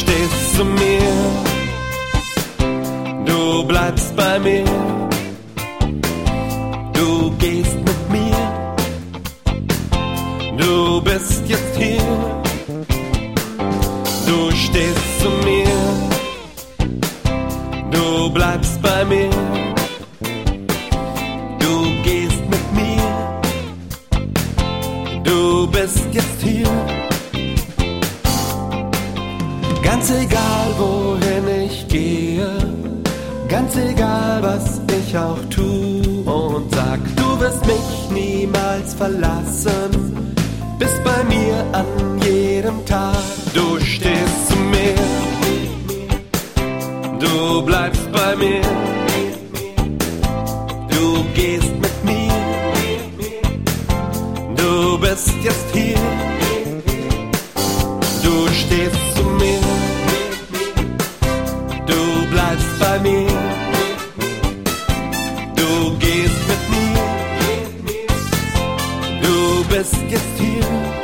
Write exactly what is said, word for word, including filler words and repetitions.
stehst zu mir, du bleibst bei mir, du gehst mit mir, du bist jetzt hier. Du stehst zu mir, du bleibst bei mir, du gehst mit mir, du bist jetzt hier. Ganz egal wohin ich gehe, ganz egal was ich auch tu und sag, du wirst mich niemals verlassen, bist bei mir an jedem Tag. Du stehst zu mir, du bleibst bei mir, du gehst mit mir, du bist jetzt hier. Du stehst zu mir, du bleibst bei mir, du gehst mit mir, du bist jetzt hier.